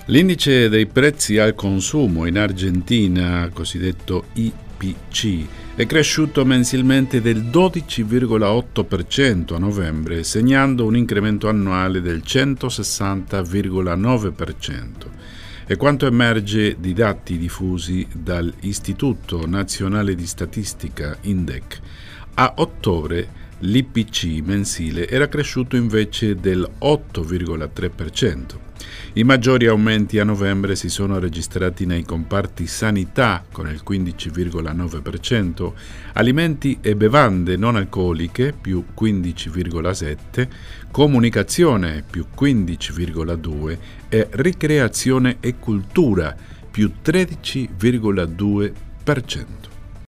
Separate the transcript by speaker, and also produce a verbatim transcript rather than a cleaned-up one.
Speaker 1: L'indice dei prezzi al consumo in Argentina, cosiddetto I P C, è cresciuto mensilmente del dodici virgola otto per cento a novembre, segnando un incremento annuale del centosessanta virgola nove per cento. È quanto emerge di dati diffusi dall'Istituto Nazionale di Statistica INDEC. A ottobre l'I P C mensile era cresciuto invece del otto virgola tre per cento. I maggiori aumenti a novembre si sono registrati nei comparti sanità con il quindici virgola nove per cento, alimenti e bevande non alcoliche più quindici virgola sette per cento, comunicazione più quindici virgola due per cento e ricreazione e cultura più tredici virgola due per cento.